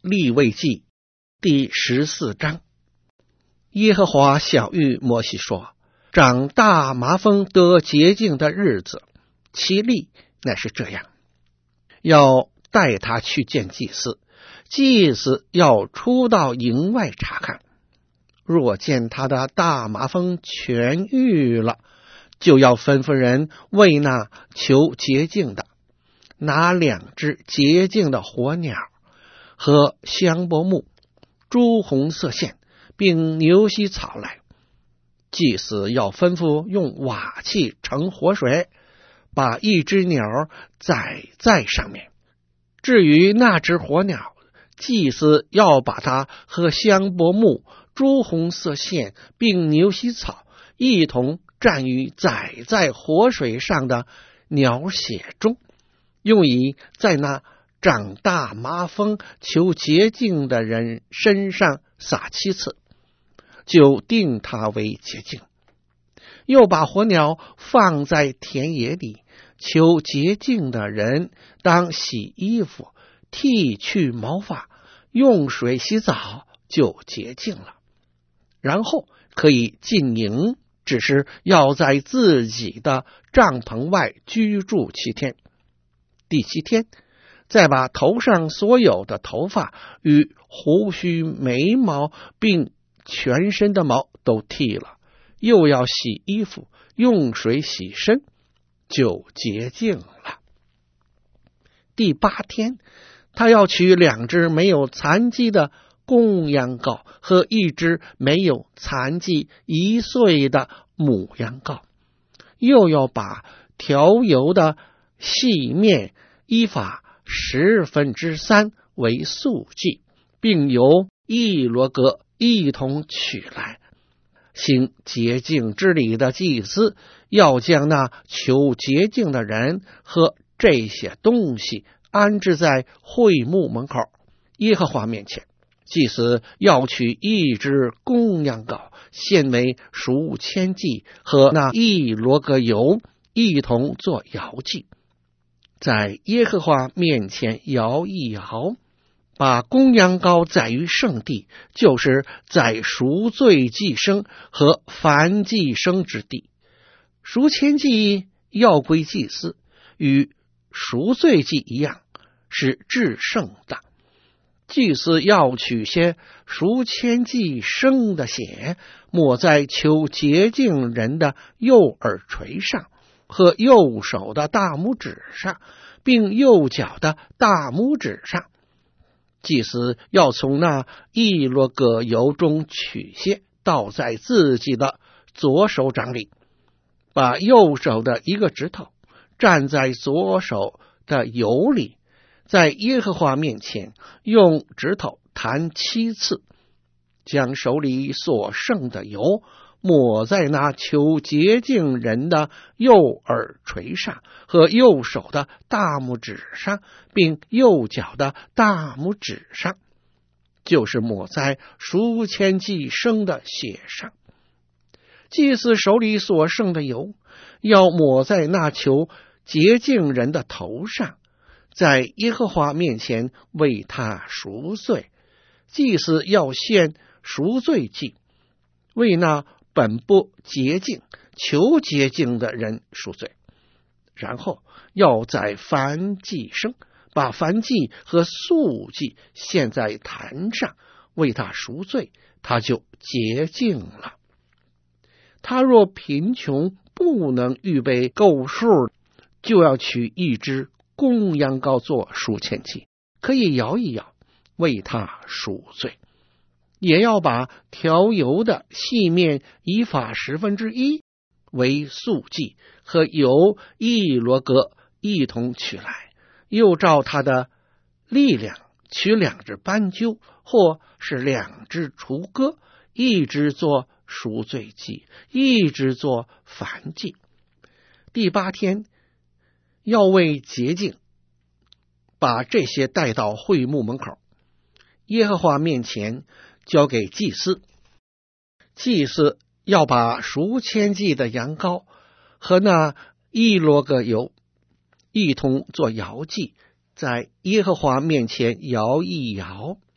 利未记第14章。耶和华晓谕摩西说，长大麻风得洁净的日子，其例乃是这样：要带他去见祭司，祭司要出到营外查看，若见他的大麻风痊愈了，就要吩咐人为那求洁净的拿2只洁净的活鸟和香柏木、朱红色线并牛膝草来。祭司要吩咐用瓦器盛活水，把1只鸟宰在上面。至于那只活鸟，祭司要把它和香柏木、朱红色线并牛膝草一同蘸于宰在活水上的鸟血中，用以在那长大麻风求洁净的人身上撒7次，就定他为洁净。又把活鸟放在田野里，求洁净的人当洗衣服，剃去毛发，用水洗澡，就洁净了。然后可以进营，只是要在自己的帐篷外居住7天。第7天，再把头上所有的头发与胡须、眉毛并全身的毛都剃了，又要洗衣服，用水洗身，就洁净了。第8天，他要取2只没有残疾的公羊羔和1只没有残疾1岁的母羊羔，又要把调油的细面依法3/10为素祭，并由1罗革一同取来。行洁净之礼的祭司要将那求洁净的人和这些东西安置在会幕门口，耶和华面前。祭司要取1只公羊羔，献为赎愆祭，和那1罗革油一同做摇祭，在耶和华面前摇一摇，把公羊羔宰于圣地，就是在赎罪祭牲和燔祭牲之地。赎愆祭要归祭司，与赎罪祭一样，是至圣的。祭司要取些赎愆祭牲的血，抹在求洁净人的右耳垂上和右手的大拇指上，并右脚的大拇指上。祭司要从那1罗革油中取些，倒在自己的左手掌里，把右手的1个指头蘸在左手的油里，在耶和华面前用指头弹7次，将手里所剩的油抹在那求洁净人的右耳垂上和右手的大拇指上，并右脚的大拇指上，就是抹在赎愆祭牲的血上。祭司手里所剩的油要抹在那求洁净人的头上，在耶和华面前为他赎罪。祭司要献赎罪祭，为那本不洁净求洁净的人赎罪。然后要在燔祭牲，把燔祭和素祭献在坛上，为他赎罪，他就洁净了。他若贫穷不能预备够数，就要取1只公羊羔做赎愆祭，可以摇一摇，为他赎罪。也要把调油的细面依法1/10为素祭，和油1罗革一同取来，又照他的力量取2只斑鸠，或是2只雏鸽，1只做赎罪祭，1只做燔祭。第8天，要为洁净，把这些带到会幕门口，耶和华面前交给祭司。祭司要把赎愆祭的羊羔和那1罗革油一同做摇祭，在耶和华面前摇一摇，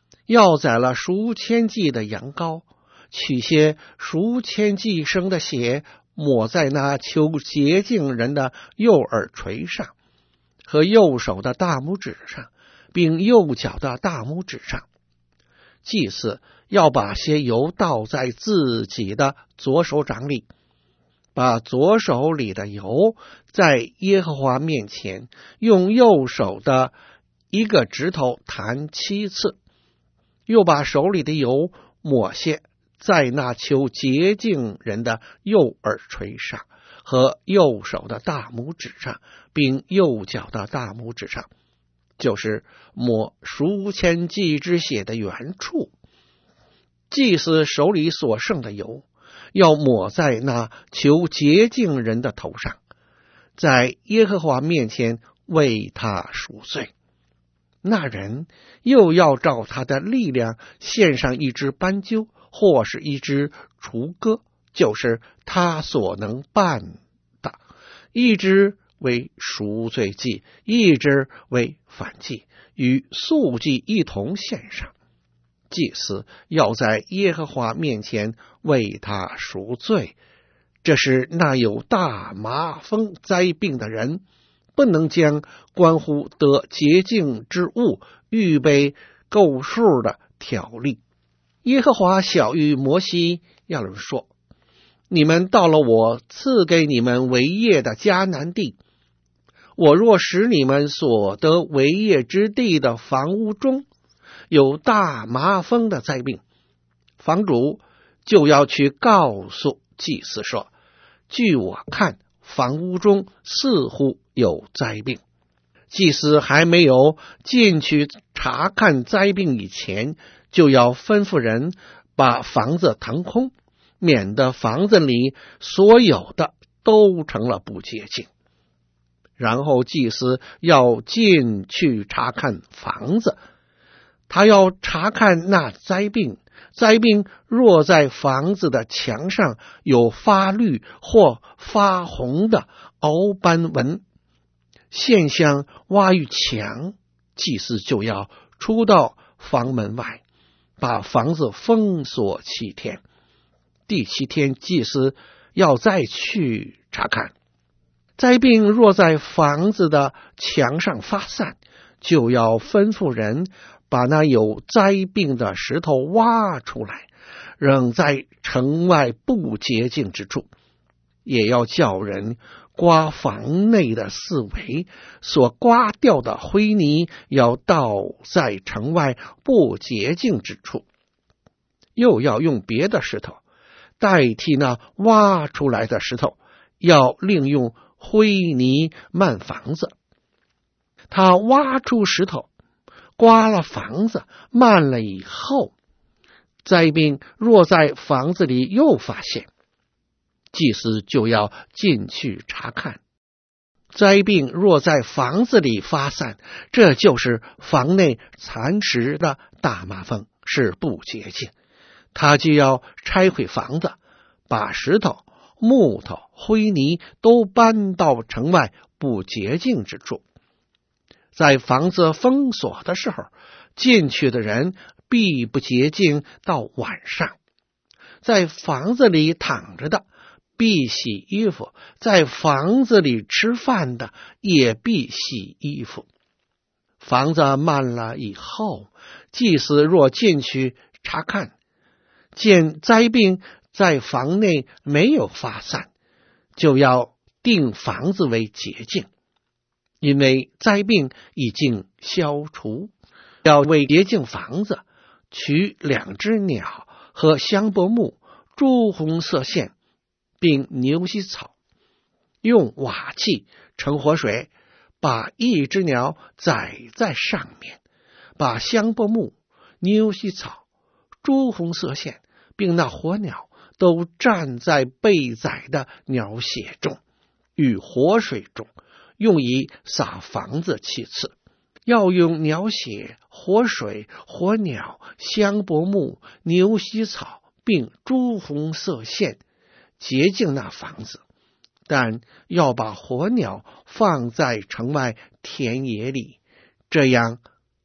要宰了数千计的羊羔，取些数千计生的血，抹在那求洁净人的右耳垂上和右手的大拇指上，并右脚的大拇指上。祭司要把些油倒在自己的左手掌里，把左手里的油在耶和华面前用右手的一个指头弹7次，又把手里的油抹些在那求洁净人的右耳垂上和右手的大拇指上，并右脚的大拇指上，就是抹数千计之血的原处。祭司手里所剩的油要抹在那求洁净人的头上，在耶和华面前为他赎罪。那人又要照他的力量献上一只斑鸠，或是一只雏鸽，就是他所能办的，一只为赎罪祭，一只为燔祭，与素祭一同献上。祭司要在耶和华面前为他赎罪。这是那有大麻风灾病的人不能将关乎得洁净之物预备够数的条例。耶和华晓谕摩西亚伦说：你们到了我赐给你们为业的迦南地，我若使你们所得为业之地的房屋中有大麻风的灾病，房主就要去告诉祭司说：据我看，房屋中似乎有灾病。祭司还没有进去查看灾病以前，就要吩咐人把房子腾空，免得房子里所有的都成了不洁净。然后祭司要进去查看房子，他要查看那灾病，灾病若在房子的墙上有发绿或发红的凹斑纹，现象洼于墙，祭司就要出到房门外，把房子封锁7天。第7天，祭司要再去查看。灾病若在房子的墙上发散，就要吩咐人把那有灾病的石头挖出来，扔在城外不洁净之处，也要叫人刮房内的四围，所刮掉的灰泥要倒在城外不洁净之处，又要用别的石头代替那挖出来的石头，要另用灰泥漫房子。他挖出石头，刮了房子，漫了以后，灾病若在房子里又发现，祭司就要进去查看。灾病若在房子里发散，这就是房内蚕食的大麻风，是不洁净。他就要拆毁房子，把石头、木头、灰泥都搬到城外不洁净之处。在房子封锁的时候，进去的人必不洁净到晚上。在房子里躺着的必洗衣服，在房子里吃饭的也必洗衣服。房子漫了以后，祭司若进去查看，见灾病在房内没有发散，就要定房子为洁净，因为灾病已经消除。要为洁净房子，取2只鸟和香柏木、朱红色线，并牛膝草，用瓦器盛活水，把1只鸟宰在上面，把香柏木、牛膝草、朱红色线并那活鸟都蘸在被宰的鸟血中，与活水中，用以洒房子7次。要用鸟血、活水、活鸟、香柏木、牛膝草并朱红色线洁净那房子，但要把活鸟放在城外田野里，这样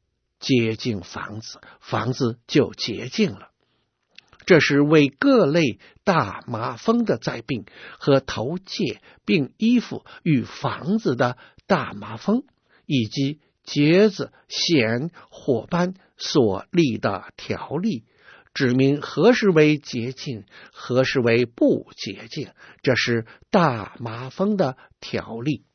洁净房子，房子就洁净了。这是为各类大麻风的灾病和头疥并依附与房子的大麻风以及疖子、癣、火斑所立的条例，指明何时为洁净，何时为不洁净。这是大麻风的条例。